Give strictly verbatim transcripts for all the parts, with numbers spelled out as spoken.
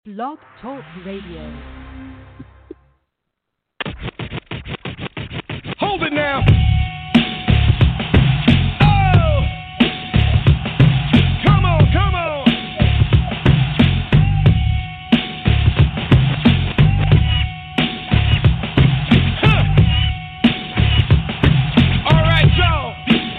Blog Talk Radio. Hold it now. Oh! Come on, come on. Huh. All right, y'all.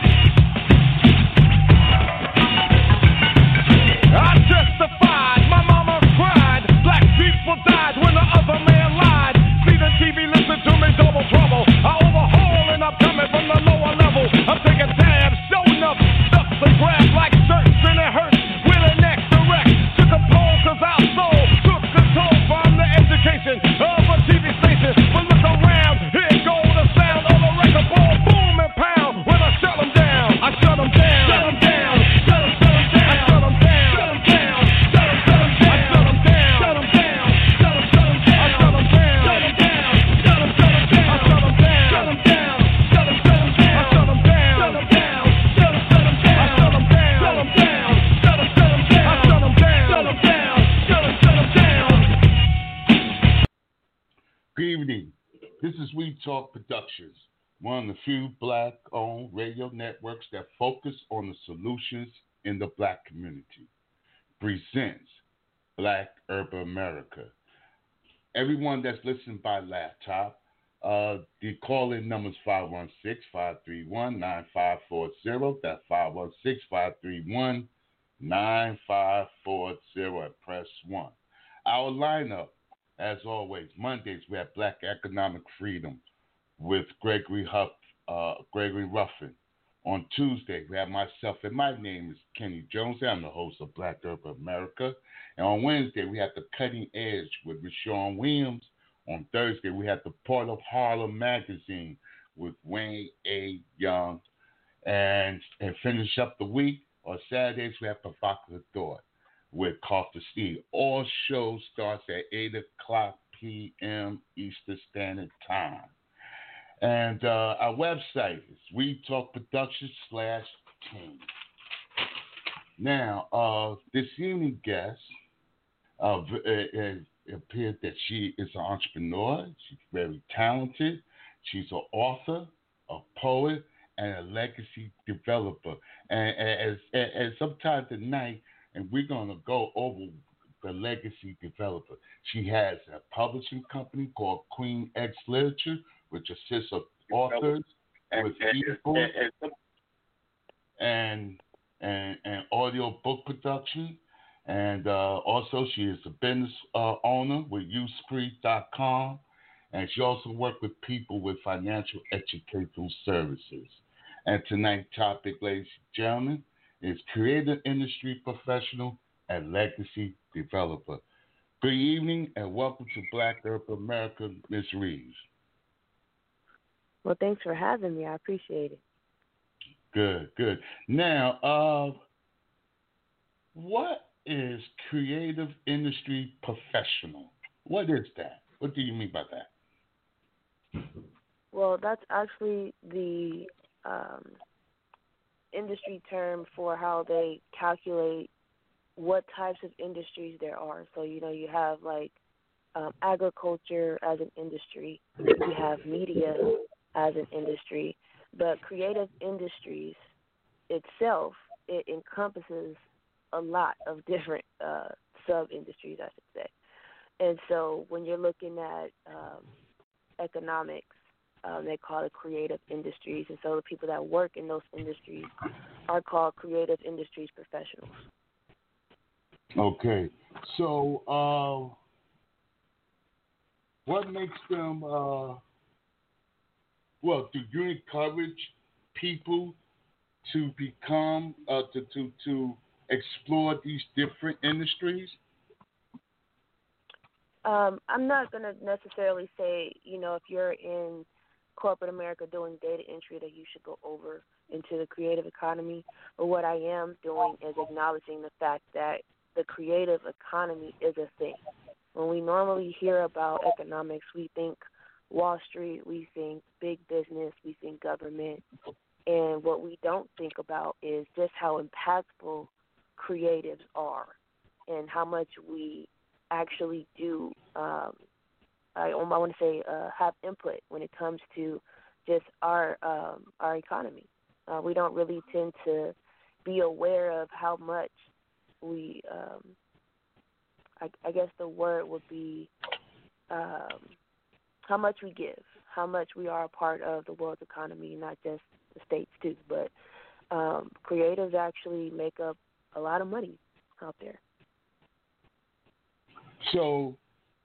I testified. My mama cried. Black people died when the other man lied. See the T V, listen to me, double trouble. I overhaul and I'm coming from the lower level. I'm taking tabs, showing up, stuff to grab like shirts and it hurts. With an X direct, took a poll cause our soul took control from the education of a T V station. But look around, here go the sound of a record ball, boom and pound. When I shut them down, I shut them down. Shut them down, shut them, shut them down. I shut them down, shut them down. Shut them, shut them down. I shut them down, shut them down. Shut them, shut them down. I shut them down, shut them down. Shut them, shut them down. I shut them down, shut them down. Shut them, shut them down. I shut them down, shut them down. Shut them, shut them down. I shut them down, shut them down. Shut them, shut them down. I shut them down, shut them down. Shut them, shut them down. Good evening. This is We Talk Productions, one of the few black-owned radio networks that focus on the solutions in the black community. Presents Black Urban America. Everyone that's listening by laptop, uh, the call-in number is five one six, five three one, nine five four zero. That's five one six, five three one, nine five four zero and press one. Our lineup, as always, Mondays we have Black Economic Freedom with Gregory Huff, uh, Gregory Ruffin. On Tuesday we have myself, and my name is Kenny Jones. I'm the host of Black Urban America. And on Wednesday we have The Cutting Edge with Rashawn Williams. On Thursday we have The Port of Harlem magazine with Wayne A. Young. And and finish up the week on Saturdays we have Provocative Thought with Carter Steele. All shows starts at eight o'clock p.m. Eastern Standard Time. And uh, our website is We Talk Productions slash team. Now, uh, this evening guest, uh, it, it appeared that she is an entrepreneur. She's very talented. She's an author, a poet, and a legacy developer. And, and, and, and sometime tonight, and we're going to go over the legacy developer. She has a publishing company called Queen X Literature, which assists of authors with ebooks and, and and audio book production. And uh, also, she is a business uh, owner with u spree dot com. And she also works with people with financial educational services. And tonight's topic, ladies and gentlemen, is creative industry professional and legacy developer. Good evening and welcome to Black Urban America, Miz Reeves. Well, thanks for having me. I appreciate it. Good, good. Now, uh, what is creative industry professional? What is that? What do you mean by that? Well, that's actually the um, industry term for how they calculate what types of industries there are. So, you know, you have like um, agriculture as an industry, you have media as an industry, but creative industries itself, it encompasses a lot of different uh, sub-industries, I should say. And so when you're looking at um, economics, um, they call it creative industries. And so the people that work in those industries are called creative industries professionals. Okay. So uh, what makes them, uh, well, do you encourage people to become, uh, to, to, to explore these different industries? Um, I'm not going to necessarily say, you know, if you're in corporate America doing data entry that you should go over into the creative economy. But what I am doing is acknowledging the fact that the creative economy is a thing. When we normally hear about economics, we think Wall Street, we think big business, we think government. And what we don't think about is just how impactful creatives are and how much we actually do. Um, I, I want to say uh, have input when it comes to just our um, our economy. Uh, we don't really tend to be aware of how much we. Um, I, I guess the word would be um, how much we give, how much we are a part of the world's economy, not just the states too. But um, creatives actually make up a lot of money out there. So,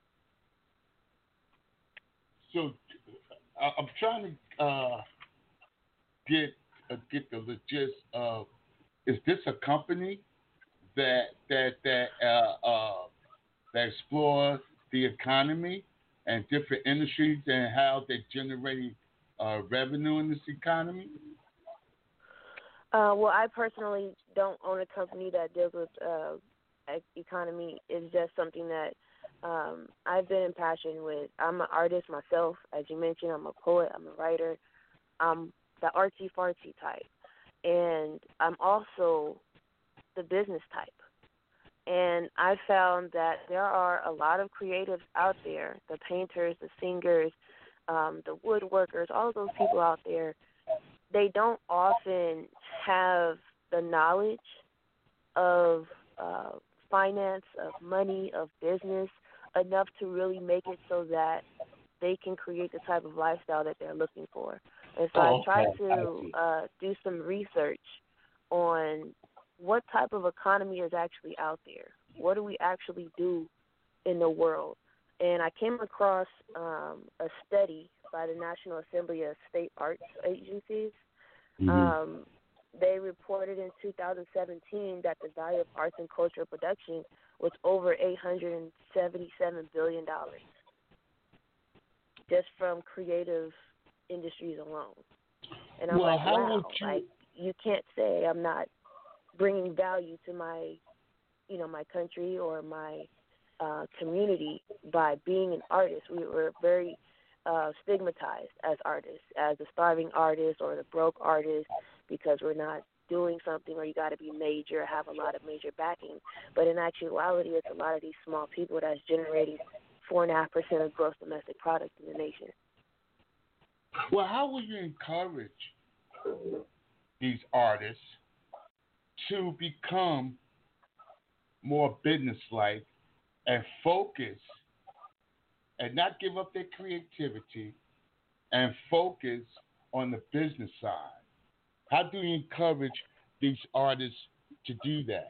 so uh, I'm trying to uh, get uh, get the gist of, is this a company that that that uh, uh, that explore the economy and different industries and how they generate uh, revenue in this economy? Uh, well, I personally don't own a company that deals with uh, e- economy. It's just something that um, I've been in passion with. I'm an artist myself, as you mentioned. I'm a poet. I'm a writer. I'm the artsy fartsy type, and I'm also the business type. And I found that there are a lot of creatives out there, the painters, the singers, um, the woodworkers, all of those people out there. They don't often have the knowledge of uh, finance, of money, of business, enough to really make it so that they can create the type of lifestyle that they're looking for. And so Oh, I tried okay. to uh, do some research on what type of economy is actually out there. What do we actually do in the world? And I came across um, a study by the National Assembly of State Arts Agencies. Mm-hmm. Um, they reported in two thousand seventeen that the value of arts and cultural production was over eight hundred seventy-seven billion dollars just from creative industries alone. And I'm Well, like, how wow, would you... like you can't say I'm not bringing value to my, you know, my country or my uh, community by being an artist. We were very uh, stigmatized as artists, as the starving artist or the broke artist, because we're not doing something or you got to be major, have a lot of major backing. But in actuality, it's a lot of these small people that's generating four and a half percent of gross domestic product in the nation. Well, how would you encourage these artists to become more businesslike and focus and not give up their creativity and focus on the business side? How do you encourage these artists to do that?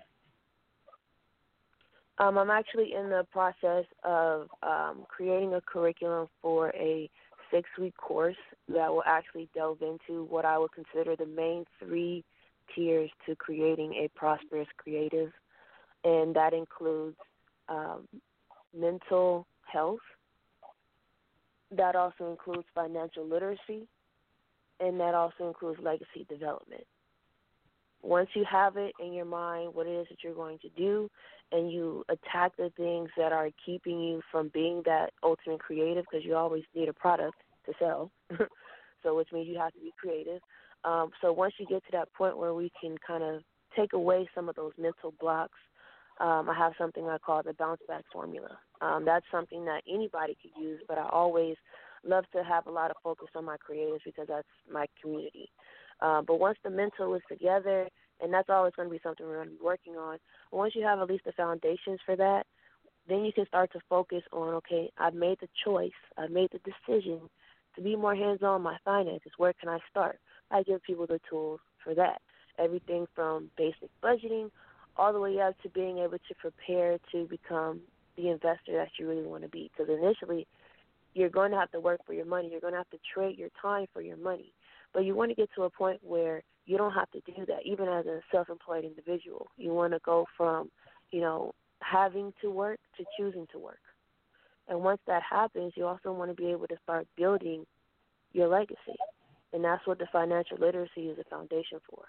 Um, I'm actually in the process of um, creating a curriculum for a six-week course that will actually delve into what I would consider the main three tiers to creating a prosperous creative, and that includes um, mental health. That also includes financial literacy, and that also includes legacy development. Once you have it in your mind what it is that you're going to do, and you attack the things that are keeping you from being that ultimate creative, because you always need a product to sell, so which means you have to be creative. Um, so once you get to that point where we can kind of take away some of those mental blocks, um, I have something I call the bounce back formula. Um, that's something that anybody could use, but I always love to have a lot of focus on my creatives because that's my community. Uh, but once the mental is together, and that's always going to be something we're going to be working on, once you have at least the foundations for that, then you can start to focus on, okay, I've made the choice, I've made the decision to be more hands-on on my finances. Where can I start? I give people the tools for that. Everything from basic budgeting all the way up to being able to prepare to become the investor that you really want to be. Because initially, you're going to have to work for your money. You're going to have to trade your time for your money. But you want to get to a point where you don't have to do that, even as a self-employed individual. You want to go from, you know, having to work to choosing to work. And once that happens, you also want to be able to start building your legacy. And that's what the financial literacy is a foundation for.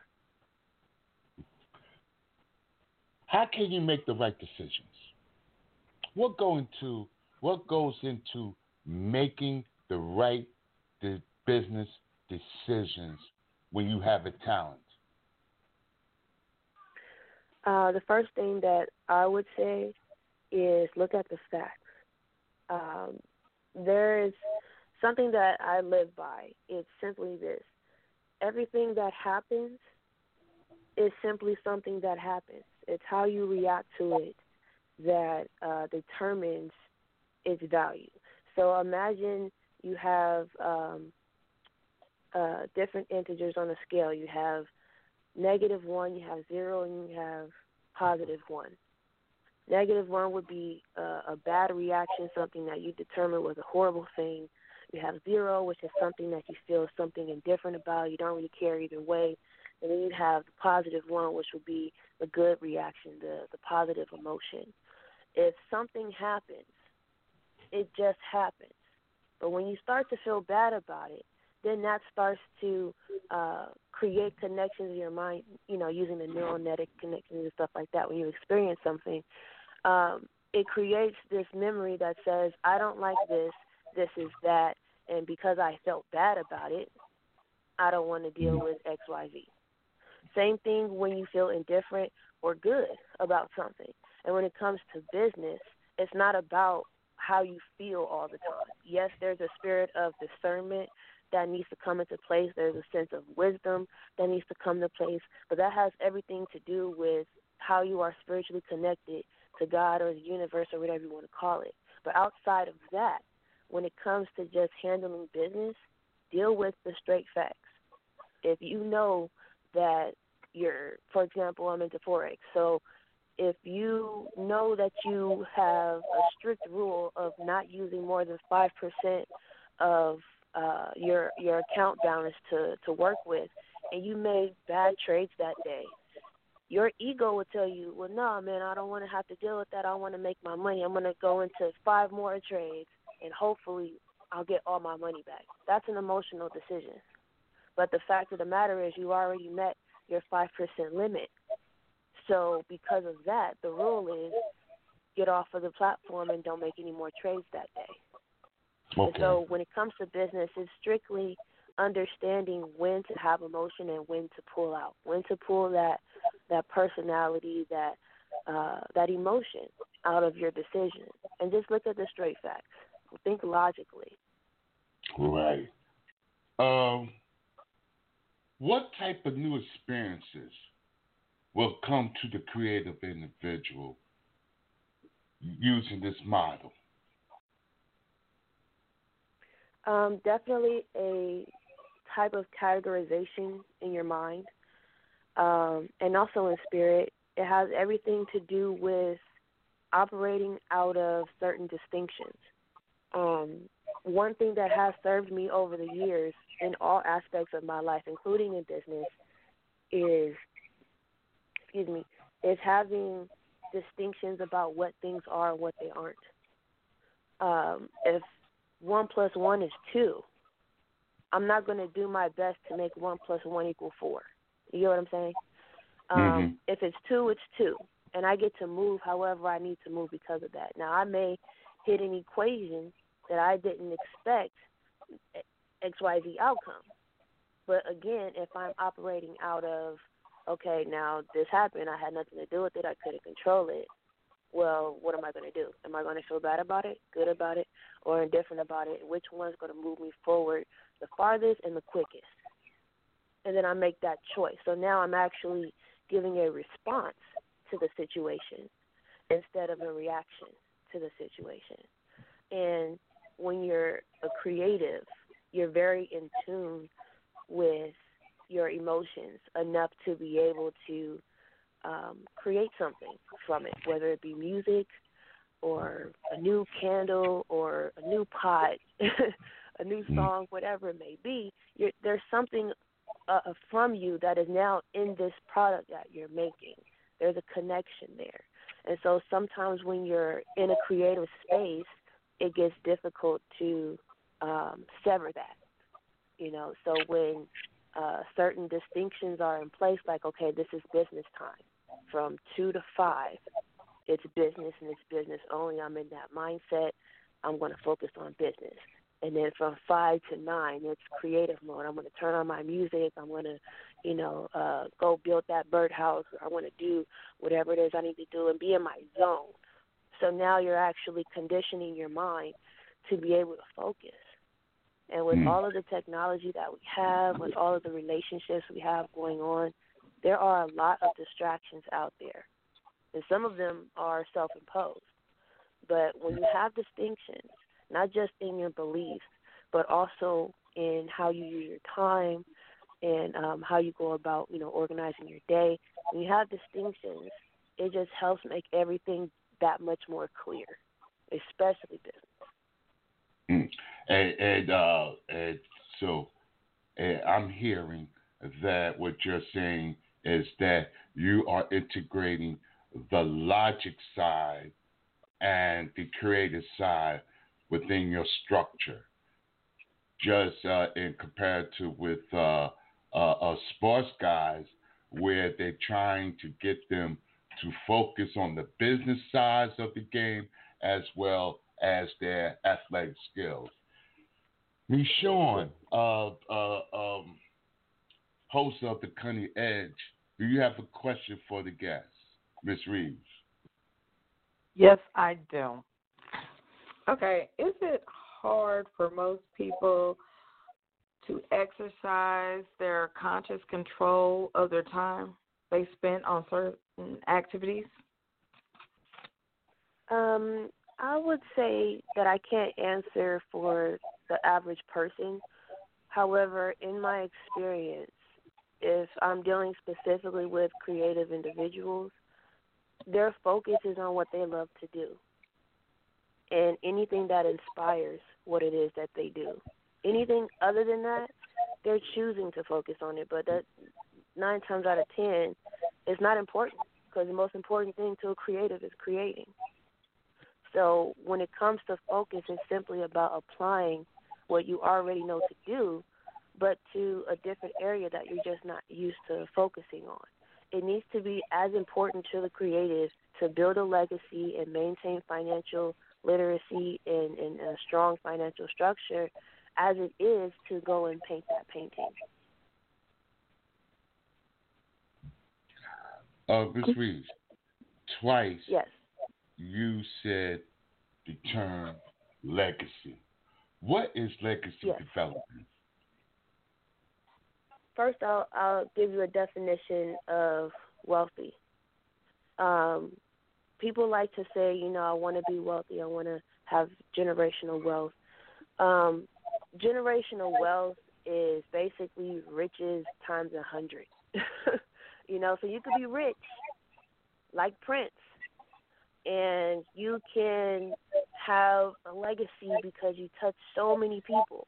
How can you make the right decisions? What go into what goes into making the right the business decisions when you have a talent? Uh, the first thing that I would say is look at the facts. Um, there is something that I live by. It's simply this. Everything that happens is simply something that happens. It's how you react to it that uh, determines its value. So imagine you have um, uh, different integers on a scale. You have negative one, you have zero, and you have positive one. Negative one would be uh, a bad reaction, something that you determined was a horrible thing. You have zero, which is something that you feel something indifferent about. You don't really care either way. And then you have the positive one, which would be the good reaction, the, the positive emotion. If something happens, it just happens. But when you start to feel bad about it, then that starts to uh, create connections in your mind, you know, using the neural network connections and stuff like that. When you experience something, um, it creates this memory that says, I don't like this, this is that, and because I felt bad about it, I don't want to deal with X, Y, Z. Same thing when you feel indifferent or good about something. And when it comes to business, it's not about how you feel all the time. Yes, there's a spirit of discernment that needs to come into place. There's a sense of wisdom that needs to come into place. But that has everything to do with how you are spiritually connected to God or the universe or whatever you want to call it. But outside of that, when it comes to just handling business, deal with the straight facts. If you know that you're, for example, I'm into Forex. So if you know that you have a strict rule of not using more than five percent of uh, your your account balance to, to work with, and you made bad trades that day, your ego will tell you, well, no, man, I don't want to have to deal with that. I want to make my money. I'm going to go into five more trades, and hopefully I'll get all my money back. That's an emotional decision. But the fact of the matter is you already met your five percent limit. So because of that, the rule is get off of the platform and don't make any more trades that day. Okay. And so when it comes to business, it's strictly understanding when to have emotion and when to pull out, when to pull that that personality, that uh, that emotion out of your decision. And just look at the straight facts. Think logically. Right. Um, what type of new experiences will come to the creative individual using this model? Um, definitely a type of categorization in your mind, um, and also in spirit. It has everything to do with operating out of certain distinctions. Um, one thing that has served me over the years in all aspects of my life, including in business, is, excuse me, is having distinctions about what things are and what they aren't. Um, if one plus one is two, I'm not going to do my best to make one plus one equal four. You know what I'm saying? Um, mm-hmm. If it's two, it's two, and I get to move however I need to move because of that. Now, I may hit an equation that I didn't expect X Y Z outcome. But again, if I'm operating out of, okay, now this happened, I had nothing to do with it, I couldn't control it, well, what am I going to do? Am I going to feel bad about it, good about it, or indifferent about it? Which one's going to move me forward the farthest and the quickest? And then I make that choice. So now I'm actually giving a response to the situation instead of a reaction to the situation. And when you're a creative, you're very in tune with your emotions enough to be able to um, create something from it, whether it be music or a new candle or a new pot, a new song, whatever it may be. You're, there's something uh, from you that is now in this product that you're making. There's a connection there. And so sometimes when you're in a creative space, it gets difficult to um, sever that, you know. So when uh, certain distinctions are in place, like, okay, this is business time. From two to five, it's business and it's business only. I'm in that mindset. I'm going to focus on business. And then from five to nine, it's creative mode. I'm going to turn on my music. I'm going to, you know, uh, go build that birdhouse. I want to do whatever it is I need to do and be in my zone. So now you're actually conditioning your mind to be able to focus. And with Mm. all of the technology that we have, with all of the relationships we have going on, there are a lot of distractions out there. And some of them are self-imposed. But when you have distinctions, not just in your beliefs, but also in how you use your time and um, how you go about, you know, organizing your day, when you have distinctions, it just helps make everything that much more clear, especially business. Mm. And, and, uh, and so and I'm hearing that what you're saying is that you are integrating the logic side and the creative side within your structure, just uh, in compared to with uh, uh, uh, sports guys, where they're trying to get them to focus on the business sides of the game as well as their athletic skills. Michonne, uh, uh, um, host of The Cutting Edge, do you have a question for the guest, Miss Reeves? Yes, I do. Okay, is it hard for most people to exercise their conscious control of their time they spend on certain activities? Um, I would say that I can't answer for the average person. However, in my experience, if I'm dealing specifically with creative individuals, their focus is on what they love to do and anything that inspires what it is that they do. Anything other than that, they're choosing to focus on it, but that nine times out of ten is not important, because the most important thing to a creative is creating. So when it comes to focus, it's simply about applying what you already know to do, but to a different area that you're just not used to focusing on. It needs to be as important to the creative to build a legacy and maintain financial literacy and, and a strong financial structure as it is to go and paint that painting. Uh, Miz Reeves, twice Yes. you said the term legacy. What is legacy Yes. development? First, I'll, I'll give you a definition of wealthy. Um, people like to say, you know, I want to be wealthy. I want to have generational wealth. Um, generational wealth is basically riches times a hundred. You know, so you could be rich, like Prince, and you can have a legacy because you touched so many people.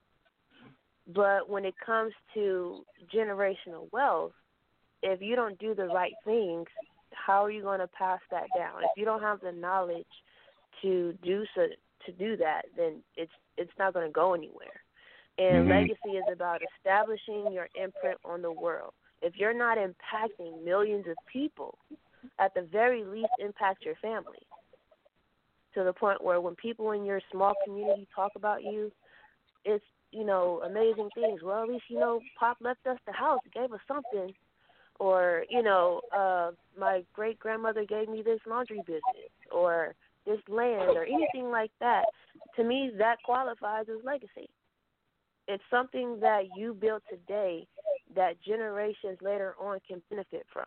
But when it comes to generational wealth, if you don't do the right things, how are you going to pass that down? If you don't have the knowledge to do so, to do that, then it's it's not going to go anywhere. And Mm-hmm. legacy is about establishing your imprint on the world. If you're not impacting millions of people, at the very least impact your family, to the point where when people in your small community talk about you, it's, you know, amazing things. Well, at least, you know, Pop left us the house, gave us something. Or, you know, uh, my great-grandmother gave me this laundry business or this land or anything like that. To me, that qualifies as legacy. It's something that you built today that generations later on can benefit from.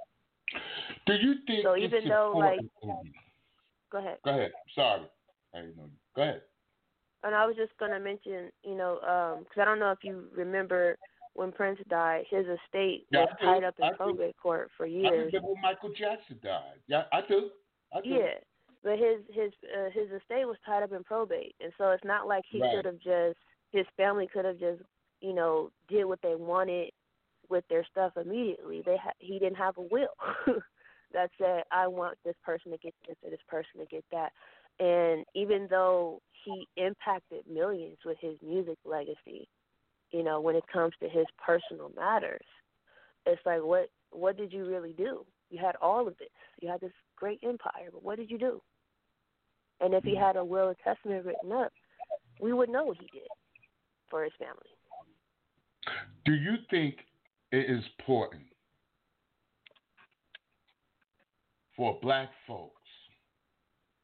Do you think So it's even though, like, important? go ahead. Go ahead. Sorry. I didn't know you. Go ahead. And I was just going to mention, you know, because um, I don't know if you remember when Prince died, his estate Yeah, was I do. tied up in I do. probate court for I years. remember when Michael Jackson died. Yeah, I do. I do. Yeah, but his his uh, his estate was tied up in probate, and so it's not like he Right. could have just, his family could have just, you know, did what they wanted with their stuff immediately. They ha- he didn't have a will that said, I want this person to get this or this person to get that. And even though he impacted millions with his music legacy, you know, when it comes to his personal matters, it's like, what what did you really do? You had all of this. You had this great empire, but what did you do? And if he had a will and testament written up, we would know what he did for his family. Do you think it is important for black folks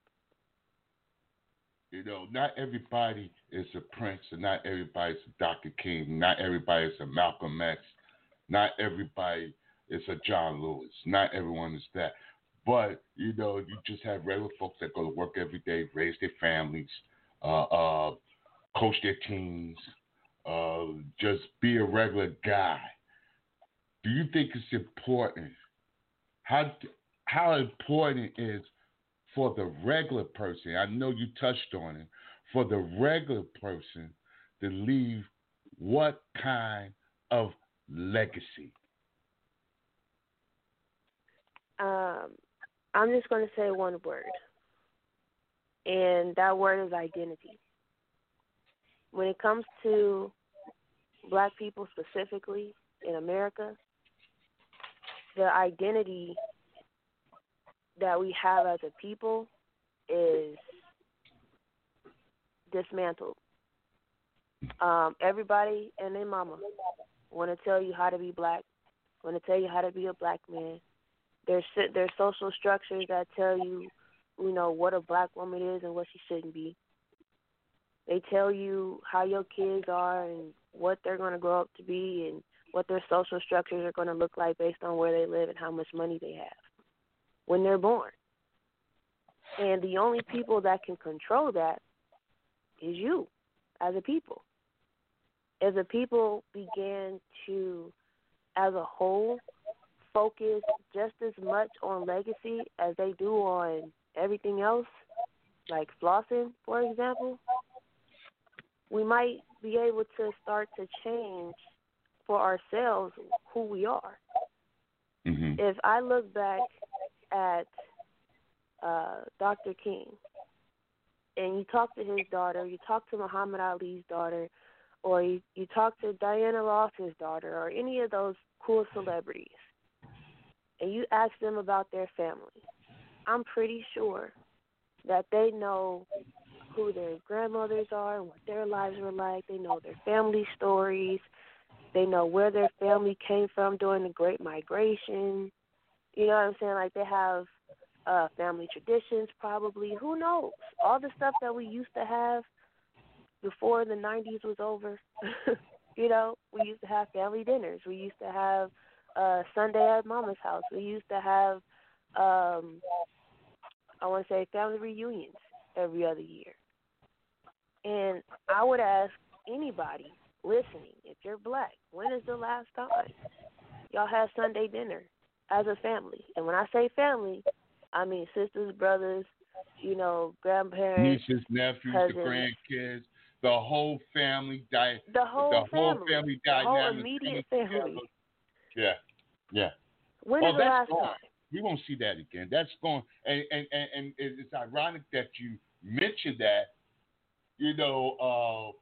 You know, not everybody is a Prince, and not everybody is a Doctor King, not everybody is a Malcolm X, not everybody is a John Lewis, not everyone is that. But, you know, you just have regular folks that go to work every day, raise their families, uh, uh, coach their teams, uh, just be a regular guy. Do you think it's important? How how important is for the regular person? I know you touched on it. For the regular person to leave what kind of legacy? Um, I'm just going to say one word, and that word is identity. When it comes to black people specifically in America, the identity that we have as a people is dismantled. Um, everybody and their mama want to tell you how to be black, want to tell you how to be a black man. There's there's social structures that tell you, you know, what a black woman is and what she shouldn't be. They tell you how your kids are and what they're going to grow up to be and what their social structures are going to look like based on where they live and how much money they have when they're born. And the only people that can control that is you as a people. As a people began to, as a whole, focus just as much on legacy as they do on everything else, like flossing, for example, we might be able to start to change for ourselves who we are. Mm-hmm. If I look back at uh, Doctor King and you talk to his daughter, you talk to Muhammad Ali's daughter, or you, you talk to Diana Ross's daughter or any of those cool celebrities, and you ask them about their family, I'm pretty sure that they know who their grandmothers are and what their lives were like. They know their family stories. They know where their family came from during the Great Migration. You know what I'm saying? Like they have uh, family traditions probably. Who knows? All the stuff that we used to have before the nineties was over. You know, we used to have family dinners. We used to have uh, Sunday at Mama's house. We used to have, um, I want to say, family reunions every other year. And I would ask anybody listening, if you're black, when is the last time y'all had Sunday dinner as a family? And when I say family, I mean sisters, brothers, you know, grandparents, nieces, nephews, cousins, the grandkids, the whole family di- the whole the whole family, family the whole dynamic immediate coming family. together. Yeah, yeah. When oh, is the that's last gone. time? We won't see that again. That's gone. And, and, and, and it's ironic that you mentioned that. You know, uh,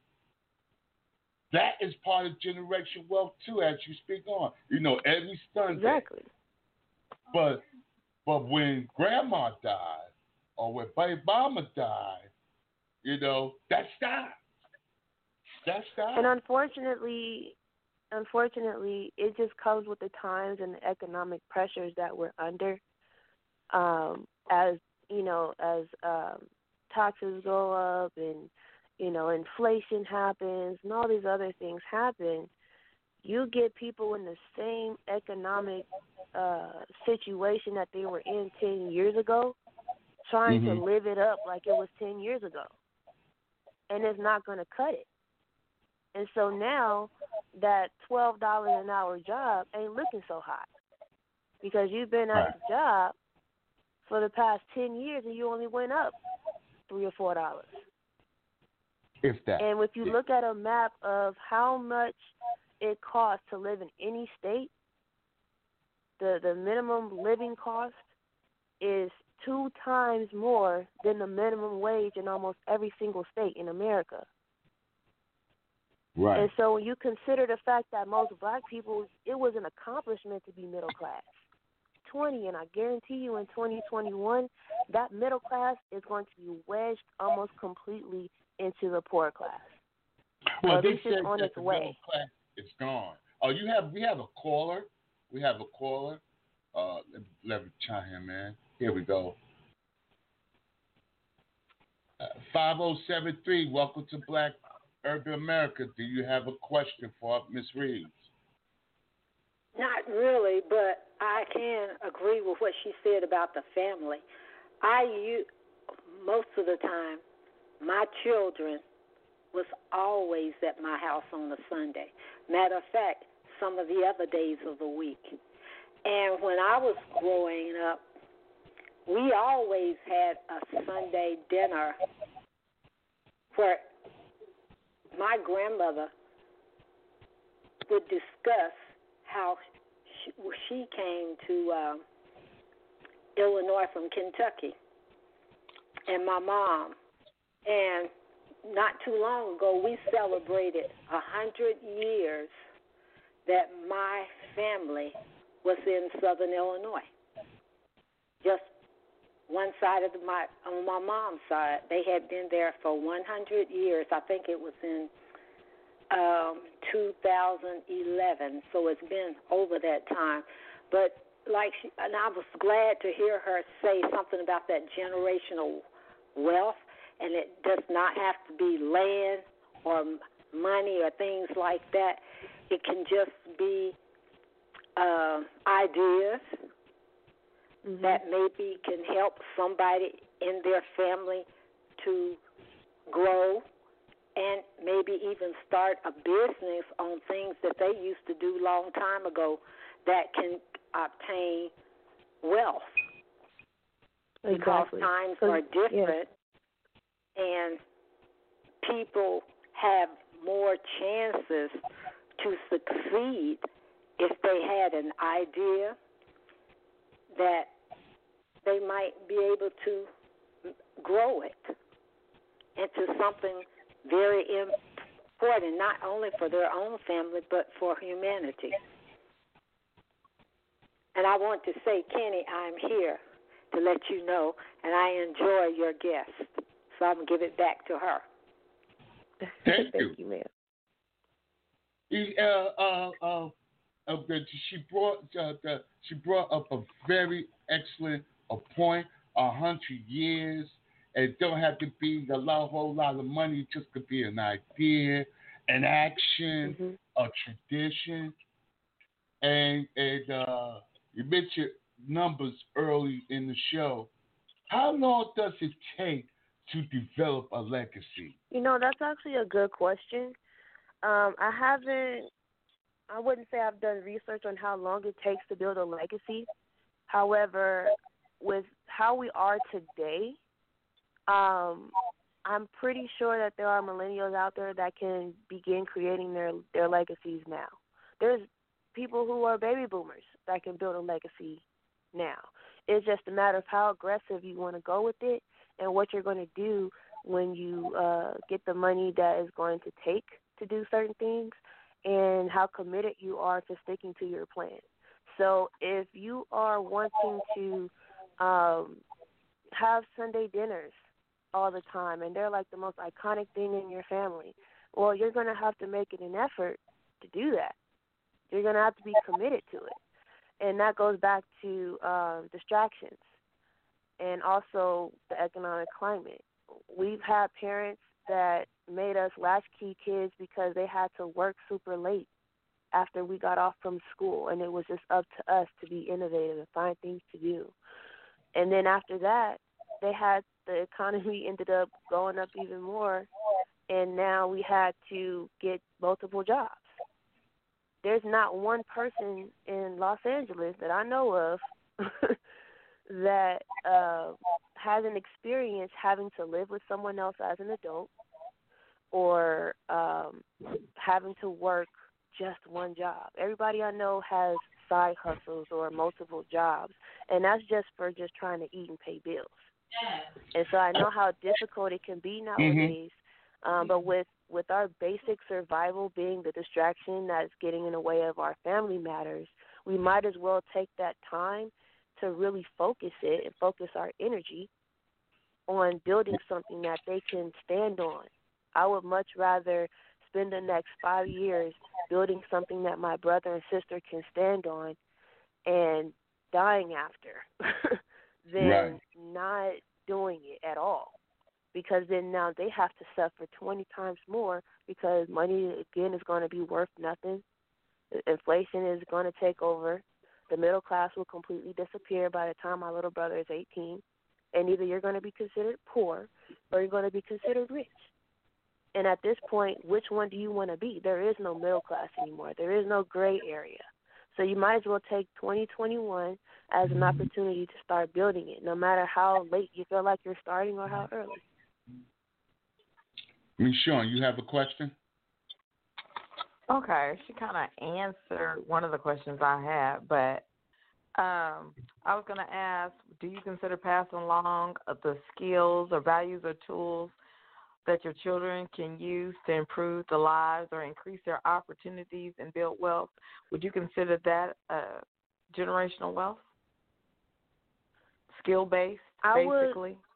that is part of generational wealth too, as you speak on. You know, every Sunday. Exactly. But but when Grandma died, or when Baby Mama died, you know, that stopped. That stopped. And unfortunately, unfortunately, it just comes with the times and the economic pressures that we're under. Um, as you know, as um, taxes go up and you know inflation happens and all these other things happen, you get people in the same economic uh, situation that they were in ten years ago, trying mm-hmm. to live it up like it was ten years ago, and it's not going to cut it. And so now that twelve dollars an hour job ain't looking so hot because you've been at right. the job for the past ten years and you only went up three or four dollars. If that. And if you yeah. look at a map of how much it costs to live in any state, the, the minimum living cost is two times more than the minimum wage in almost every single state in America. Right. And so when you consider the fact that most black people, it was an accomplishment to be middle class. twenty, and I guarantee you in twenty twenty-one, that middle class is going to be wedged almost completely into the poor class. Well, so they this said is on that its the way. middle class is gone. Oh, you have we have a caller. We have a caller. Uh, let, let me chime in, man. Here we go. five oh seven three, welcome to Black Urban America. Do you have a question for Miss Reeves? Not really, but I can agree with what she said about the family. I use, most of the time, my children was always at my house on a Sunday. Matter of fact, some of the other days of the week. And when I was growing up, we always had a Sunday dinner where my grandmother would discuss how she, she came to uh, Illinois from Kentucky, and my mom. And not too long ago, we celebrated a hundred years that my family was in Southern Illinois. Just one side of the, my on my mom's side, they had been there for one hundred years. I think it was in um, two thousand eleven, so it's been over that time. But like, she, and I was glad to hear her say something about that generational wealth, and it does not have to be land or money or things like that. It can just be uh, ideas mm-hmm. that maybe can help somebody in their family to grow and maybe even start a business on things that they used to do a long time ago that can obtain wealth. Exactly. Because times are different, yeah. and people have more chances to succeed if they had an idea that they might be able to grow it into something very important, not only for their own family, but for humanity. And I want to say, Kenny, I'm here to let you know, and I enjoy your guest. So I'm going to give it back to her. Thank, Thank you. you, ma'am. Uh, uh, uh, uh, she brought uh, the, she brought up a very excellent a point. A hundred years, and it don't have to be a lot, whole lot of money. It just could be an idea, an action, mm-hmm. a tradition. And and uh, you mentioned numbers early in the show. How long does it take to develop a legacy? You know, that's actually a good question. Um, I haven't, I wouldn't say I've done research on how long it takes to build a legacy. However, with how we are today, um, I'm pretty sure that there are millennials out there that can begin creating their, their legacies now. There's people who are baby boomers that can build a legacy now. It's just a matter of how aggressive you want to go with it and what you're going to do when you uh, get the money that is going to take to do certain things and how committed you are to sticking to your plan. So if you are wanting to um, have Sunday dinners all the time and they're like the most iconic thing in your family, well, you're going to have to make it an effort to do that. You're going to have to be committed to it. And that goes back to uh, distractions and also the economic climate. We've had parents that made us latchkey kids because they had to work super late after we got off from school, and it was just up to us to be innovative and find things to do. And then after that, they had the economy ended up going up even more, and now we had to get multiple jobs. There's not one person in Los Angeles that I know of that uh, has an experience having to live with someone else as an adult or um, having to work just one job. Everybody I know has side hustles or multiple jobs, and that's just for just trying to eat and pay bills. And so I know how difficult it can be nowadays, mm-hmm. um, but with, with our basic survival being the distraction that's getting in the way of our family matters, we might as well take that time to really focus it and focus our energy on building something that they can stand on. I would much rather spend the next five years building something that my brother and sister can stand on and dying after than right. not doing it at all. because then now they have to suffer twenty times more because money, again, is going to be worth nothing. Inflation is going to take over. The middle class will completely disappear by the time my little brother is eighteen. And either you're going to be considered poor or you're going to be considered rich. And at this point, which one do you want to be? There is no middle class anymore. There is no gray area. So you might as well take twenty twenty-one as an opportunity to start building it, no matter how late you feel like you're starting or how early. Miss Sean, you have a question? Okay, she kind of answered one of the questions I had, but um, I was going to ask, do you consider passing along the skills or values or tools that your children can use to improve the lives or increase their opportunities and build wealth? Would you consider that uh, generational wealth? Skill-based, I basically? Would,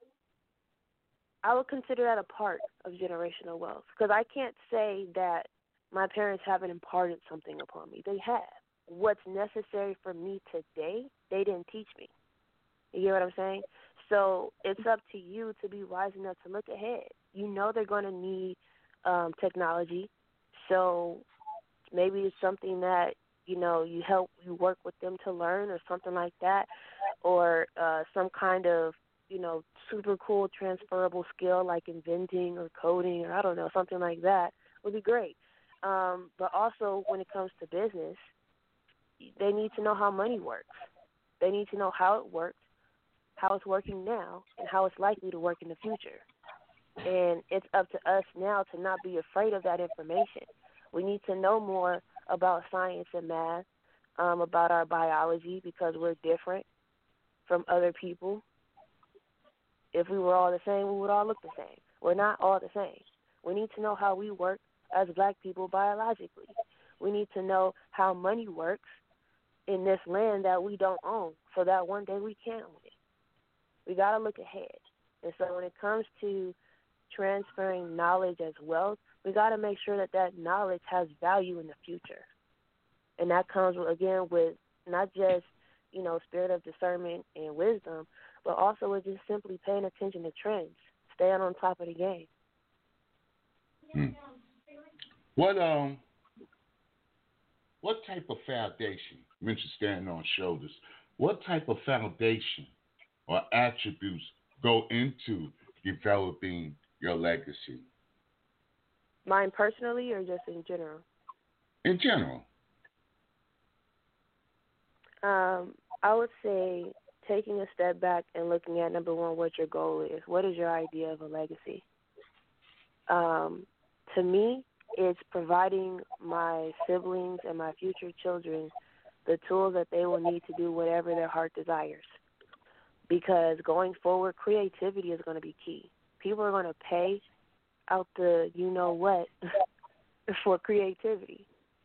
I would consider that a part of generational wealth because I can't say that my parents haven't imparted something upon me. They have. What's necessary for me today, they didn't teach me. You get what I'm saying? So it's up to you to be wise enough to look ahead. You know they're going to need um, technology, so maybe it's something that, you know, you help, you work with them to learn or something like that, or uh, some kind of, you know, super cool transferable skill like inventing or coding or I don't know, something like that would be great. Um, but also when it comes to business, they need to know how money works. They need to know how it works, how it's working now, and how it's likely to work in the future. And it's up to us now to not be afraid of that information. We need to know more about science and math, um, about our biology because we're different from other people. If we were all the same, we would all look the same. We're not all the same. We need to know how we work as black people biologically. We need to know how money works in this land that we don't own so that one day we can own it. We got to look ahead. And so when it comes to transferring knowledge as wealth, we got to make sure that that knowledge has value in the future. And that comes, again, with not just, you know, spirit of discernment and wisdom, but also with just simply paying attention to trends, staying on top of the game. Hmm. What um, what type of foundation, you mentioned standing on shoulders, what type of foundation or attributes go into developing your legacy? Mine personally or just in general? In general. Um, I would say taking a step back and looking at, number one, what your goal is. What is your idea of a legacy? Um, to me, it's providing my siblings and my future children the tools that they will need to do whatever their heart desires. Because going forward, creativity is going to be key. People are going to pay out the you-know-what for creativity.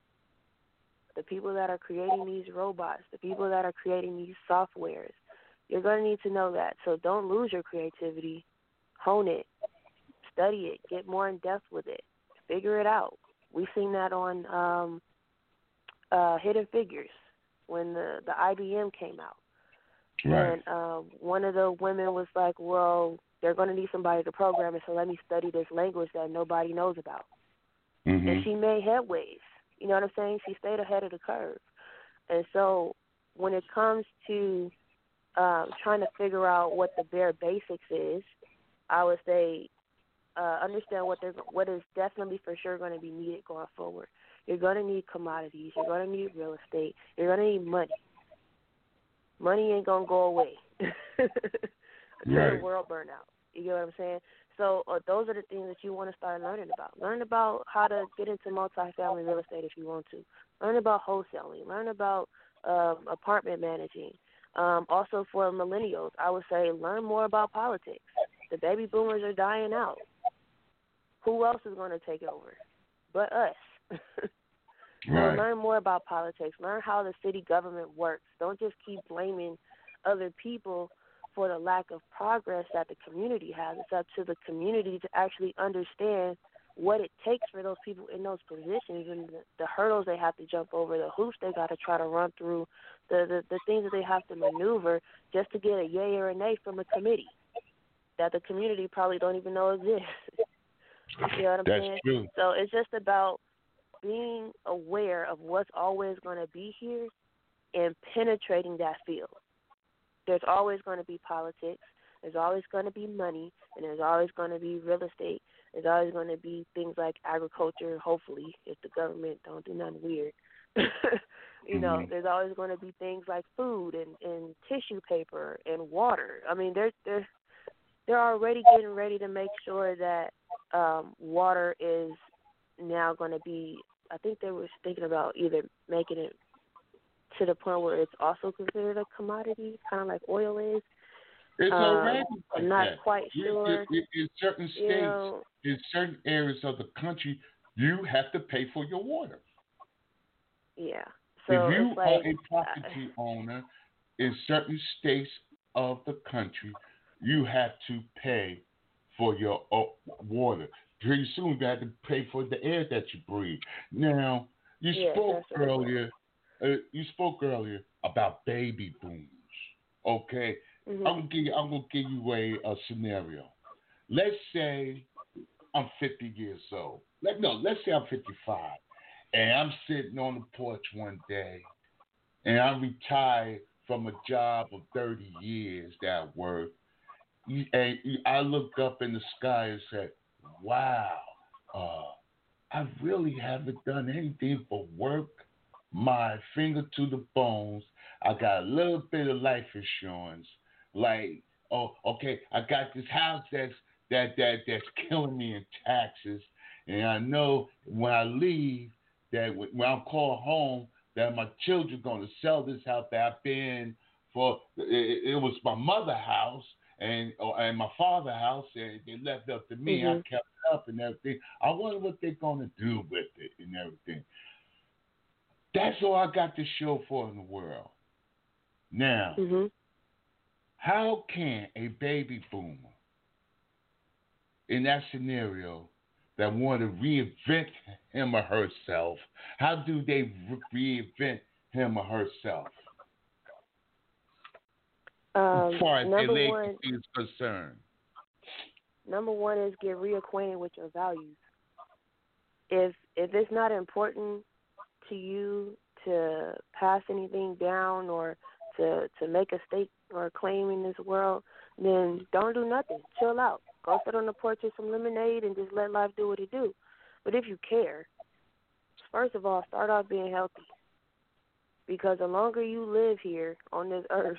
The people that are creating these robots, the people that are creating these softwares, you're going to need to know that. So don't lose your creativity. Hone it. Study it. Get more in depth with it. Figure it out. We've seen that on um, uh, Hidden Figures when the, the I B M came out. Right. And uh, one of the women was like, well, they're going to need somebody to program it, so let me study this language that nobody knows about. Mm-hmm. And she made headways. You know what I'm saying? She stayed ahead of the curve. And so when it comes to um, trying to figure out what the bare basics is, I would say uh, understand what they're, what is definitely for sure going to be needed going forward. You're going to need commodities. You're going to need real estate. You're going to need money. Money ain't going to go away until Right. the world burn out. You get what I'm saying? So uh, those are the things that you want to start learning about. Learn about how to get into multifamily real estate if you want to. Learn about wholesaling. Learn about um, apartment managing. Um, also for millennials, I would say learn more about politics. The baby boomers are dying out. Who else is going to take over but us? So Right. learn more about politics. Learn how the city government works. Don't just keep blaming other people for the lack of progress that the community has. It's up to the community to actually understand what it takes for those people in those positions and the, the hurdles they have to jump over, the hoops they got to try to run through, the, the, the things that they have to maneuver just to get a yay or a nay from a committee. that the community probably don't even know exists. You see what I'm That's saying? true. So it's just about being aware of what's always going to be here and penetrating that field. There's always going to be politics. There's always going to be money, and there's always going to be real estate. There's always going to be things like agriculture, hopefully, if the government don't do nothing weird. you know, Mm-hmm. there's always going to be things like food and, and tissue paper and water. I mean, they're, they're, they're already getting ready to make sure that um, water is now going to be, I think they were thinking about either making it to the point where it's also considered a commodity, kind of like oil is. It's Um, already like I'm not that. quite You- sure. you- In certain states, You know, in certain areas of the country, you have to pay for your water. yeah. So if you it's like, are a property owner in certain states of the country, you have to pay for your uh, water. Pretty soon, you have to pay for the air that you breathe. Now, you Yeah, spoke that's what it was. earlier. Uh, you spoke earlier about baby boomers. Okay, Mhm. I'm gonna give you, I'm gonna give you a, a scenario. Let's say I'm fifty years old. Let no, let's say I'm fifty-five, and I'm sitting on the porch one day, and I'm retired from a job of thirty years that I worked. You- And you- I look up in the sky and said, "Wow, uh, I really haven't done anything but work my finger to the bones. I got a little bit of life insurance. Like, oh, okay, I got this house that's that that that's killing me in taxes, and I know when I leave that when when I'm called home that my children going to sell this house that I've been for. It, it was my mother's house and or, and my father's house, and they left it up to me. Mhm. I kept it up and everything. I wonder what they're going to do with it and everything. That's all I got to show for in the world. Now, Mhm. how can a baby boomer in that scenario that want to reinvent him or herself, how do they re- reinvent him or herself Um, as far as their number legacy one, is concerned? number one is get reacquainted with your values. If if it's not important to you to pass anything down or to to make a stake or a claim in this world, then don't do nothing. Chill out. Go sit on the porch with some lemonade and just let life do what it do. But if you care, first of all, start off being healthy. Because the longer you live here on this earth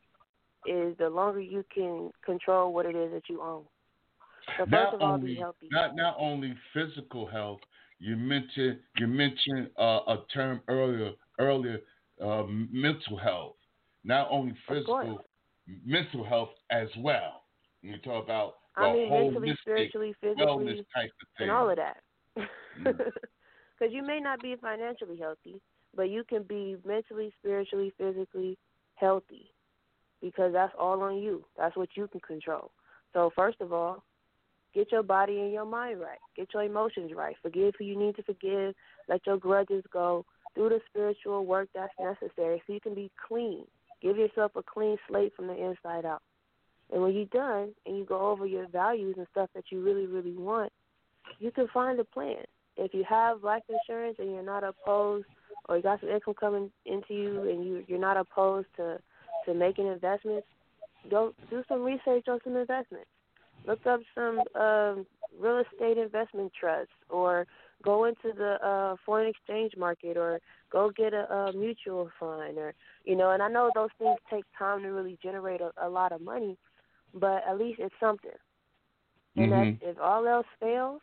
is the longer you can control what it is that you own. So first Not of all, only be healthy. not not only physical health. You mentioned you mentioned uh, a term earlier earlier uh, mental health. Not only Of course. physical, mental health as well. You talk about the I mean, mentally, holistic spiritually, wellness physically, type of thing. and all of that. Mm. Because you may not be financially healthy, but you can be mentally, spiritually, physically healthy because that's all on you. That's what you can control. So first of all, get your body and your mind right. Get your emotions right. Forgive who you need to forgive. Let your grudges go. Do the spiritual work that's necessary so you can be clean. Give yourself a clean slate from the inside out. And when you're done and you go over your values and stuff that you really, really want, you can find a plan. If you have life insurance and you're not opposed, or you got some income coming into you and you, you're not opposed to, to making investments, go do some research on some investments. Look up some um, real estate investment trusts, or go into the uh, foreign exchange market, or go get a, a mutual fund, or you know. And I know those things take time to really generate a, a lot of money, but at least it's something. And Mhm. that if all else fails,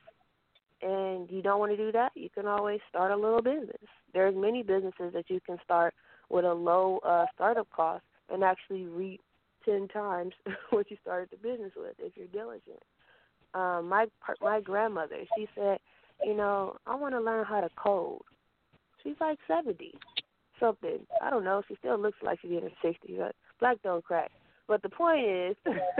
and you don't want to do that, you can always start a little business. There's many businesses that you can start with a low uh, startup cost and actually reap ten times what you started the business with if you're diligent. Um, my my grandmother, she said, you know, I want to learn how to code. She's like seventy something. I don't know. She still looks like she's in her sixties. But black don't crack. But the point is,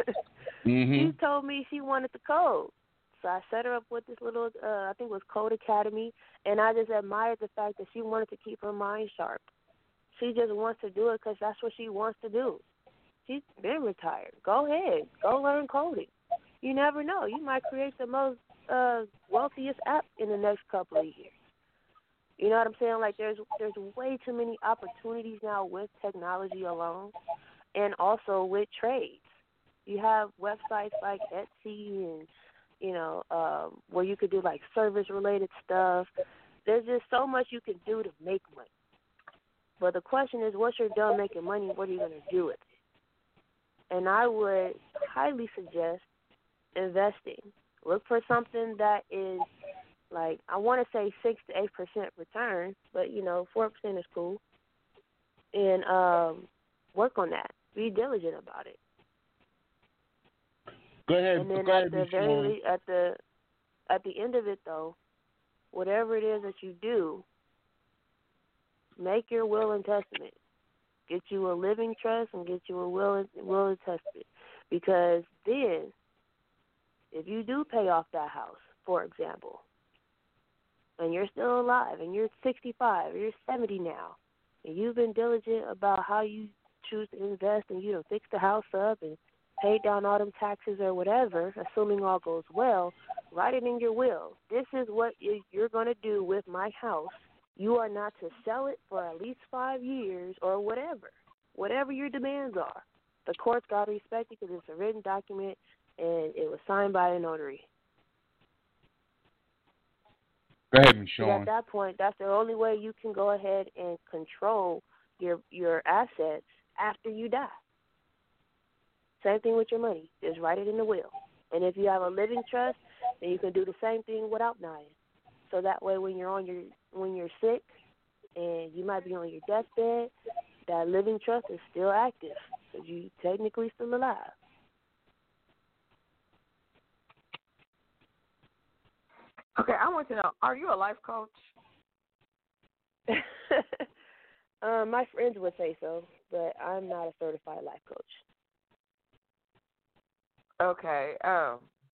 Mhm. she told me she wanted to code. So I set her up with this little, uh, I think it was Code Academy, and I just admired the fact that she wanted to keep her mind sharp. She just wants to do it because that's what she wants to do. She's been retired. Go ahead. Go learn coding. You never know. You might create the most uh, wealthiest app in the next couple of years. You know what I'm saying? Like there's there's way too many opportunities now with technology alone, and also with trades. You have websites like Etsy and you know um, where you could do like service related stuff. There's just so much you can do to make money. But the question is, once you're done making money, what are you going to do with it? And I would highly suggest investing. Look for something that is like, I want to say six to eight percent return, but you know, four percent is cool. And um, work on that. Be diligent about it. Go ahead. And then go at ahead, the Miz very Shawn. le- at the at the end of it, though, whatever it is that you do, make your will and testament. Get you a living trust and get you a will and, will and testament. Because then, if you do pay off that house, for example, and you're still alive and you're sixty-five or you're seventy now, and you've been diligent about how you choose to invest and you know fix the house up and pay down all them taxes or whatever, assuming all goes well, write it in your will. This is what you're going to do with my house. You are not to sell it for at least five years or whatever, whatever your demands are. The court's got to respect it because it's a written document and it was signed by a notary. Go ahead, Miz So Shawn. at that point, that's the only way you can go ahead and control your your assets after you die. Same thing with your money. Just write it in the will. And if you have a living trust, then you can do the same thing without dying. So that way, when you're on your when you're sick and you might be on your deathbed, that living trust is still active because you technically still alive. Okay, I want to know, are you a life coach? um, my friends would say so, but I'm not a certified life coach. Okay. Um.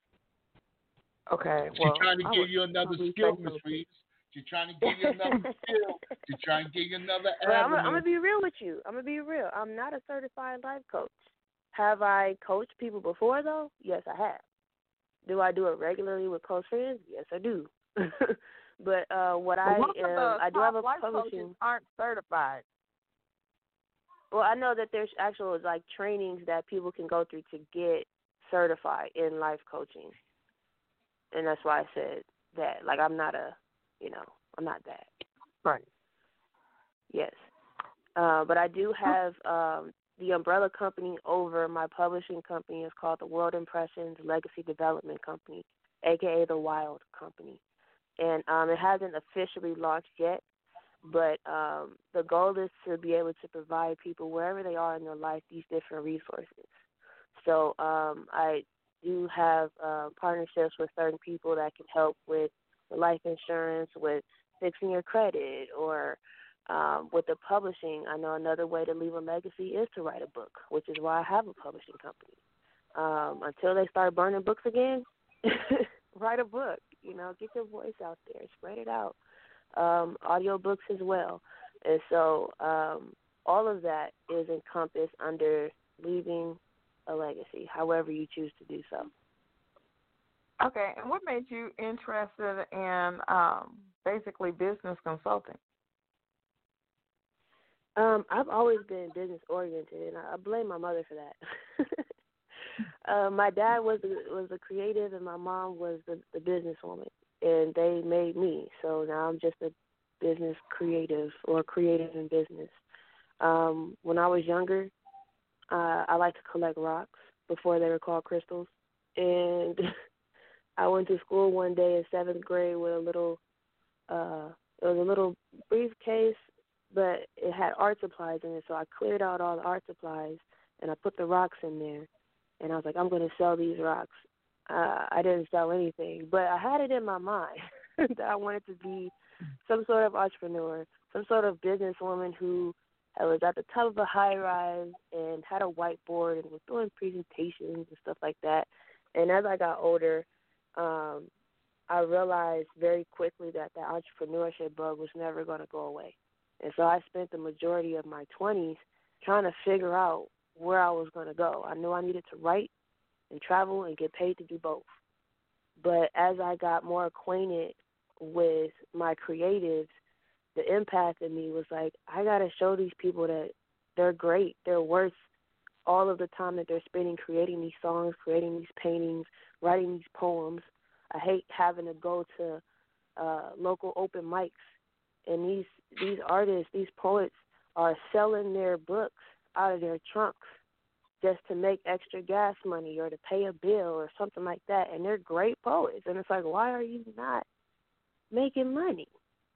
Okay. She's Well, trying to I give would you another probably skill, say Miss so. Reeves. She's trying to give you another skill. She's trying to give you another But I'm avenue. going to be real with you. I'm going to be real. I'm not a certified life coach. Have I coached people before, though? Yes, I have. Do I do it regularly with close friends? Yes, I do. but uh, what Well, I most of um, the I do top have a life publishing. coaches aren't certified. Well, I know that there's actual like trainings that people can go through to get certified in life coaching, and that's why I said that. Like, I'm not a, you know, I'm not that. Right. Yes. Uh, but I do have um, the umbrella company over my publishing company is called the World Impressions Legacy Development Company, a k a the Wild Company. And um, it hasn't officially launched yet, but um, the goal is to be able to provide people wherever they are in their life these different resources. So um, I do have uh, partnerships with certain people that can help with the life insurance, with fixing your credit, or um, with the publishing. I know another way to leave a legacy is to write a book, which is why I have a publishing company. Um, until they start burning books again, write a book. You know, get your voice out there, spread it out. Um, audio books as well. And so um, all of that is encompassed under leaving a legacy, however you choose to do so. Okay, and what made you interested in um, basically business consulting? Um, I've always been business oriented, and I blame my mother for that. uh, my dad was a, was a creative, and my mom was the, the businesswoman, and they made me. So now I'm just a business creative or creative in business. Um, when I was younger, uh, I liked to collect rocks before they were called crystals, and I went to school one day in seventh grade with a little, uh, it was a little briefcase, but it had art supplies in it. So I cleared out all the art supplies and I put the rocks in there. And I was like, I'm going to sell these rocks. Uh, I didn't sell anything, but I had it in my mind that I wanted to be some sort of entrepreneur, some sort of businesswoman who was at the top of a high rise and had a whiteboard and was doing presentations and stuff like that. And as I got older, um, I realized very quickly that the entrepreneurship bug was never going to go away. And so I spent the majority of my twenties trying to figure out where I was going to go. I knew I needed to write and travel and get paid to do both. But as I got more acquainted with my creatives, the empath in me was like, I got to show these people that they're great. They're worth all of the time that they're spending creating these songs, creating these paintings, writing these poems. I hate having to go to uh, local open mics, and these these artists, these poets are selling their books out of their trunks just to make extra gas money or to pay a bill or something like that, and they're great poets. And it's like, why are you not making money?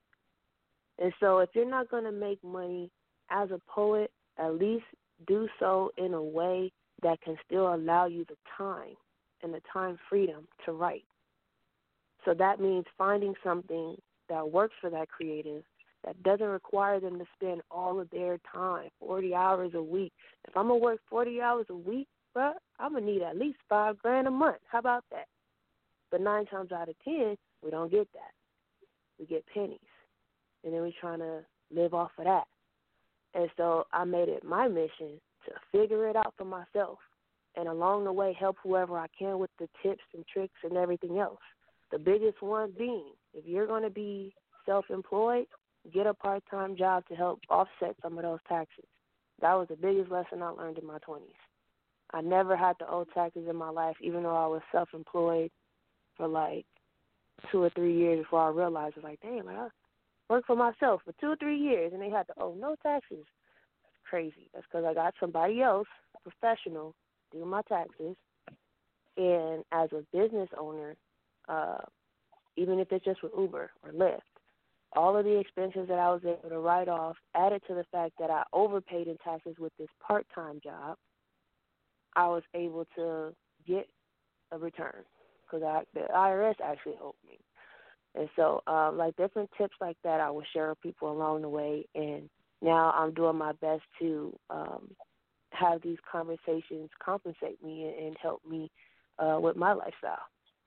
And so if you're not going to make money as a poet, at least do so in a way that can still allow you the time and the time freedom to write. So that means finding something that works for that creative, that doesn't require them to spend all of their time, forty hours a week. If I'm going to work forty hours a week, bro, I'm going to need at least five grand a month. How about that? But nine times out of ten, we don't get that. We get pennies. And then we're trying to live off of that. And so I made it my mission to figure it out for myself and along the way help whoever I can with the tips and tricks and everything else. The biggest one being, if you're going to be self-employed, get a part-time job to help offset some of those taxes. That was the biggest lesson I learned in my twenties. I never had to owe taxes in my life, even though I was self-employed for like two or three years before I realized, I was like, damn, I worked for myself for two or three years and they had to owe no taxes. That's crazy. That's because I got somebody else, a professional, do my taxes. And as a business owner, uh, even if it's just with Uber or Lyft, all of the expenses that I was able to write off added to the fact that I overpaid in taxes with this part-time job, I was able to get a return because the I R S actually owed me. And so, um, like, different tips like that I will share with people along the way. And now I'm doing my best to um, have these conversations compensate me and, and help me uh, with my lifestyle.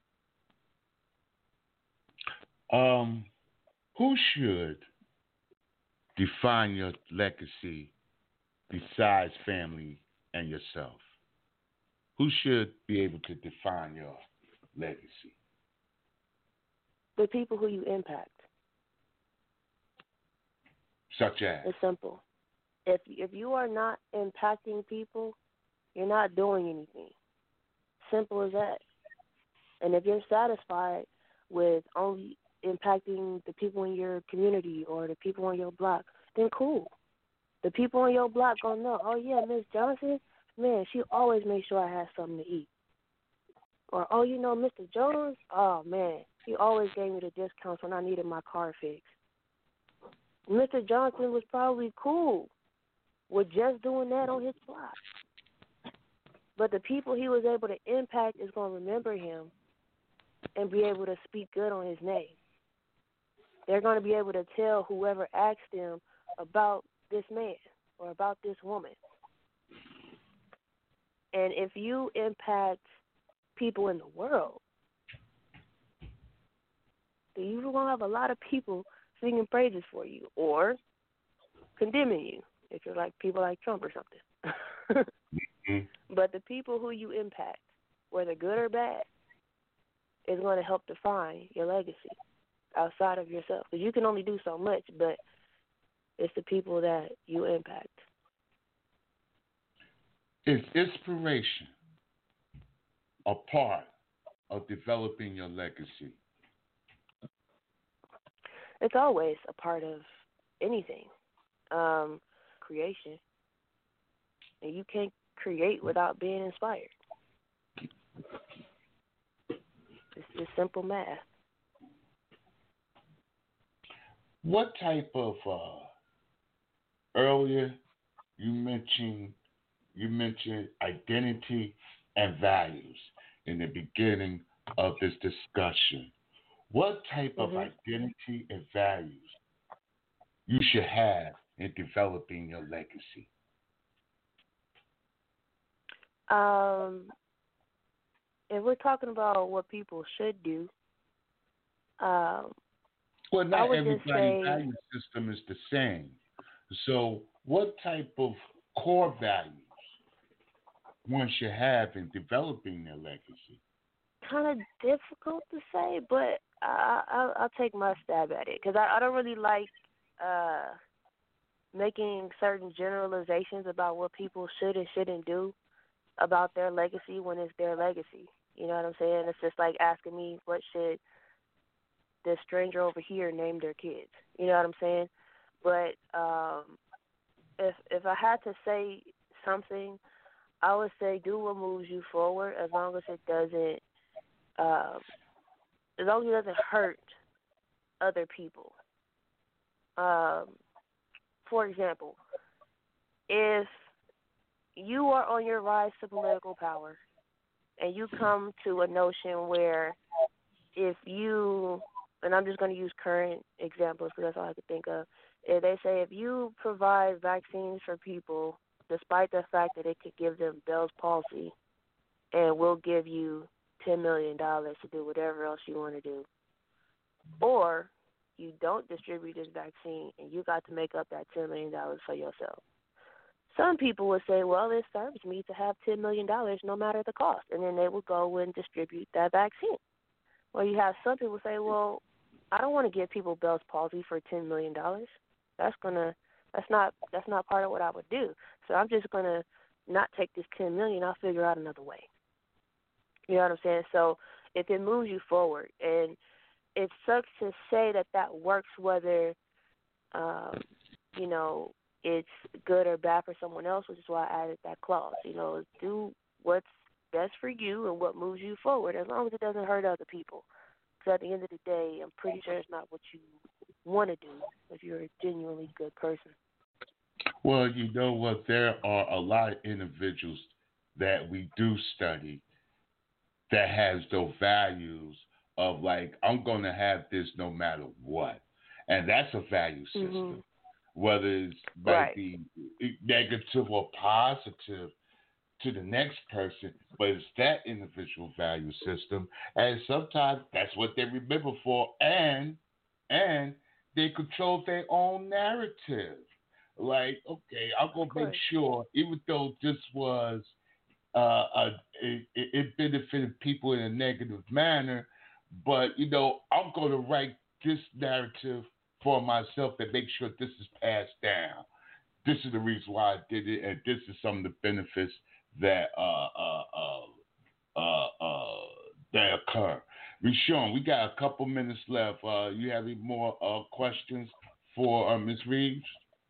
Um, who should define your legacy besides family and yourself? Who should be able to define your legacy? The people who you impact. Such as? It's simple. If if you are not impacting people, you're not doing anything. Simple as that. And if you're satisfied with only impacting the people in your community or the people on your block, then cool. The people on your block gonna know, oh yeah, Miss Johnson, man, she always makes sure I have something to eat. Or, oh, you know, Mister Jones, oh man, he always gave me the discounts when I needed my car fixed. Mister Johnson was probably cool with just doing that on his block. But the people he was able to impact is going to remember him and be able to speak good on his name. They're going to be able to tell whoever asked them about this man or about this woman. And if you impact people in the world, then you're going to have a lot of people singing praises for you or condemning you if you're like people like Trump or something. mm-hmm. But the people who you impact, whether good or bad, is going to help define your legacy outside of yourself. Because you can only do so much, but it's the people that you impact. Is inspiration a part of developing your legacy? It's always a part of anything, um, creation. And you can't create without being inspired. It's just simple math. What type of uh, earlier you mentioned you mentioned identity and values in the beginning of this discussion. What type mm-hmm. of identity and values you should have in developing your legacy? Um, if we're talking about what people should do, um, well, not everybody's say, value system is the same. So, what type of core values one should have in developing their legacy? Kind of difficult to say, but I, I, I'll take my stab at it because I, I don't really like uh, making certain generalizations about what people should and shouldn't do about their legacy when it's their legacy. You know what I'm saying? It's just like asking me what should this stranger over here name their kids. You know what I'm saying? But um, if if I had to say something, I would say do what moves you forward as long as it doesn't, um, as long as it doesn't hurt other people. Um, for example, if you are on your rise to political power and you come to a notion where if you, and I'm just going to use current examples because that's all I could think of, if they say if you provide vaccines for people despite the fact that it could give them Bell's palsy and we'll give you ten million dollars to do whatever else you want to do, or you don't distribute this vaccine and you got to make up that ten million dollars for yourself. Some people would say, well, it serves me to have ten million dollars no matter the cost, and then they would go and distribute that vaccine. Well, you have some people say, well, I don't want to give people Bell's palsy for ten million dollars. That's gonna, that's not, that's not part of what I would do. So I'm just gonna not take this ten million dollars. I'll figure out another way. You know what I'm saying? So if it moves you forward, and it sucks to say that that works, whether, um, you know, it's good or bad for someone else, which is why I added that clause. You know, do what's best for you and what moves you forward, as long as it doesn't hurt other people. Because at the end of the day, I'm pretty sure it's not what you want to do if you're a genuinely good person. Well, you know what? There are a lot of individuals that we do study that has those values of like, I'm going to have this no matter what. And that's a value system. Mm-hmm. Whether it's might right. be negative or positive to the next person, but it's that individual value system. And sometimes that's what they remember for, and and they control their own narrative. Like, okay, I'm going to make sure, even though this was, uh, a, it, it benefited people in a negative manner, but, you know, I'm going to write this narrative for myself that make sure this is passed down. This is the reason why I did it, and this is some of the benefits that uh, uh, uh, uh, uh, that occur. Rashawn, we got a couple minutes left. Uh, you have any more uh, questions for uh, Miz Reeves?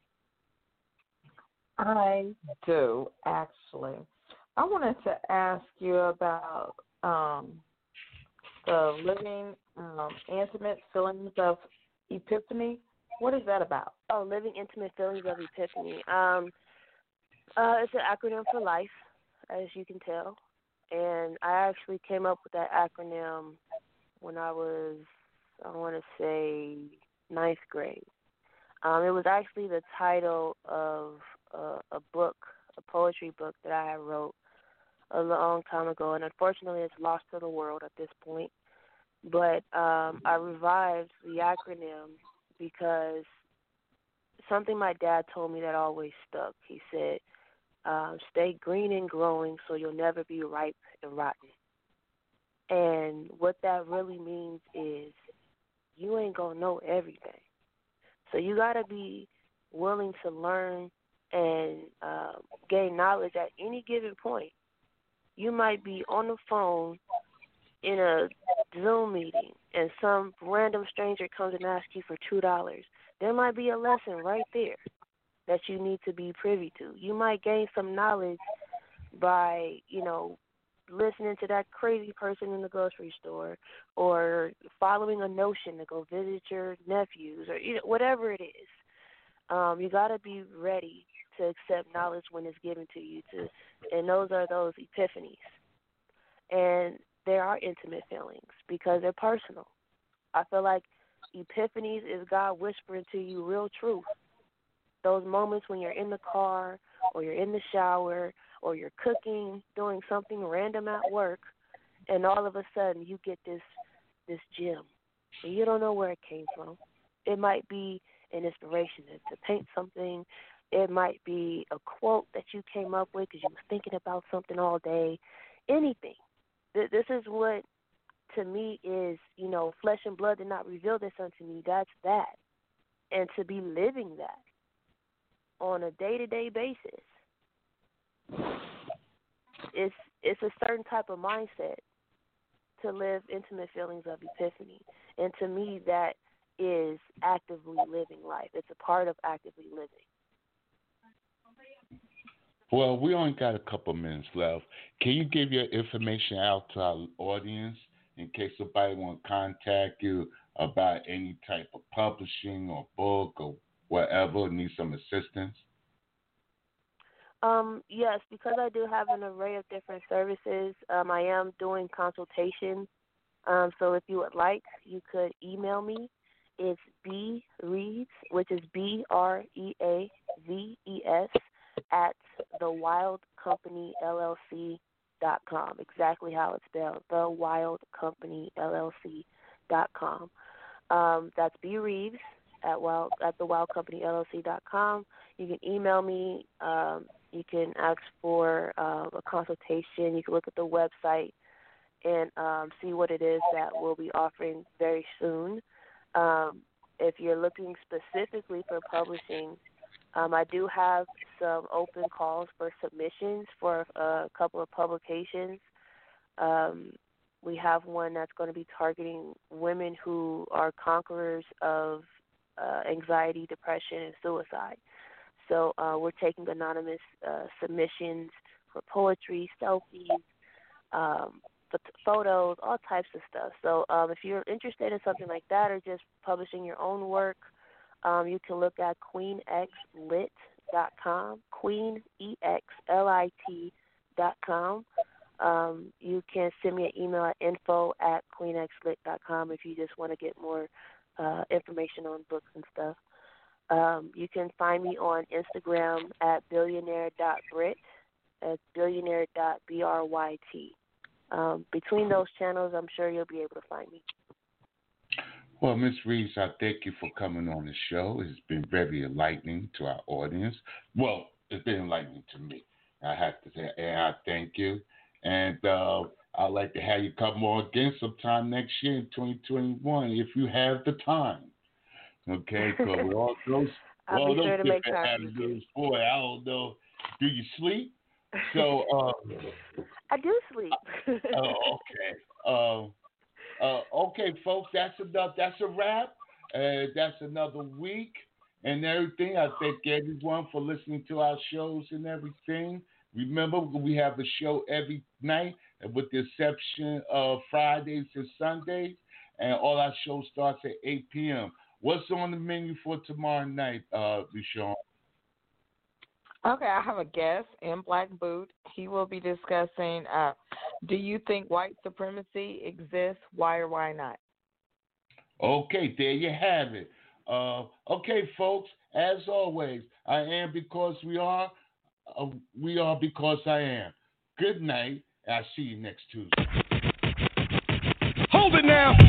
I do, actually. I wanted to ask you about um, the living um, intimate feelings of Epiphany. What is that about? Oh, living intimate feelings of Epiphany. Um, uh, it's an acronym for life, as you can tell. And I actually came up with that acronym when I was, I want to say, ninth grade. Um, it was actually the title of a, a book, a poetry book that I had wrote a long time ago. And unfortunately, it's lost to the world at this point. But um, I revived the acronym because something my dad told me that always stuck. He said, um, stay green and growing so you'll never be ripe and rotten. And what that really means is you ain't going to know everything. So you got to be willing to learn and uh, gain knowledge at any given point. You might be on the phone in a Zoom meeting and some random stranger comes and asks you for two dollars. There might be a lesson right there that you need to be privy to. You might gain some knowledge by, you know, listening to that crazy person in the grocery store or following a notion to go visit your nephews or, you know, whatever it is. Um, you got to be ready to accept knowledge when it's given to you, to, and those are those epiphanies. And there are intimate feelings because they're personal. I feel like epiphanies is God whispering to you real truth. Those moments when you're in the car or you're in the shower or you're cooking, doing something random at work, and all of a sudden you get this this gem, and you don't know where it came from. It might be an inspiration to, to paint something It might be a quote that you came up with because you was thinking about something all day. Anything. This is what, to me, is, you know, flesh and blood did not reveal this unto me. That's that. And to be living that on a day-to-day basis, it's it's a certain type of mindset to live intimate feelings of epiphany. And to me, that is actively living life. It's a part of actively living. Well, we only got a couple minutes left. Can you give your information out to our audience in case somebody want to contact you about any type of publishing or book or whatever, need some assistance? Um, yes, because I do have an array of different services, um, I am doing consultations. Um, so if you would like, you could email me. It's B Reeves, which is B R E A V E S, at the wild company L L C dot com. Exactly how it's spelled, the wild company L L C dot com. Um, that's B Reeves at wild at the wild company L L C dot com. You can email me. Um, you can ask for uh, a consultation. You can look at the website and um, see what it is that we'll be offering very soon. Um, if you're looking specifically for publishing, um, I do have some open calls for submissions for a couple of publications. Um, we have one that's going to be targeting women who are conquerors of uh, anxiety, depression, and suicide. So uh, we're taking anonymous uh, submissions for poetry, selfies, um, photos, all types of stuff. So um, if you're interested in something like that or just publishing your own work, um, you can look at queen x lit dot com, queen e x l i t dot com. Um, you can send me an email at info at queen x lit dot com if you just want to get more uh, information on books and stuff. Um, you can find me on Instagram at billionaire dot brit, at billionaire dot bryt. Um, between those channels, I'm sure you'll be able to find me. Well, Miz Reeves, I thank you for coming on the show. It's been very enlightening to our audience. Well, it's been enlightening to me, I have to say, and I thank you. And uh, I'd like to have you come on again sometime next year in twenty twenty-one if you have the time. Okay, because with all those, I'll all be those sure to make different time for you. attitudes, boy, I don't know. Do you sleep? So, uh, I do sleep. oh, okay. Uh, uh, okay, folks, that's enough. That's a wrap. Uh, that's another week and everything. I thank everyone for listening to our shows and everything. Remember, we have a show every night, with the exception of Fridays and Sundays, and all our shows starts at eight p.m. What's on the menu for tomorrow night, uh, Deshaun? Okay, I have a guest in Black Boot. He will be discussing, uh, do you think white supremacy exists? Why or why not? Okay, there you have it. Uh, okay, folks, as always, I am because we are. Uh, we are because I am. Good night. I'll see you next Tuesday. Hold it now.